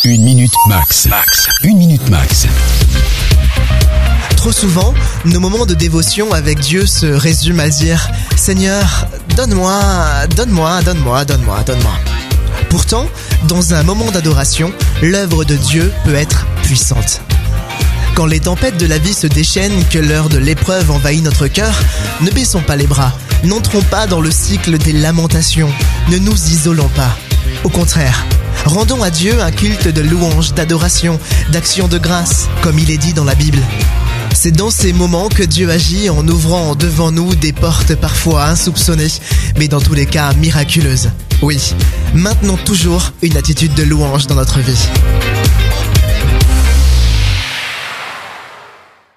Une minute max. Une minute max. Trop souvent, nos moments de dévotion avec Dieu se résument à dire « Seigneur, donne-moi. » Pourtant, dans un moment d'adoration, l'œuvre de Dieu peut être puissante. Quand les tempêtes de la vie se déchaînent, que l'heure de l'épreuve envahit notre cœur, ne baissons pas les bras, n'entrons pas dans le cycle des lamentations, ne nous isolons pas. Au contraire, rendons à Dieu un culte de louange, d'adoration, d'action de grâce, comme il est dit dans la Bible. C'est dans ces moments que Dieu agit en ouvrant devant nous des portes parfois insoupçonnées, mais dans tous les cas miraculeuses. Oui, maintenons toujours une attitude de louange dans notre vie.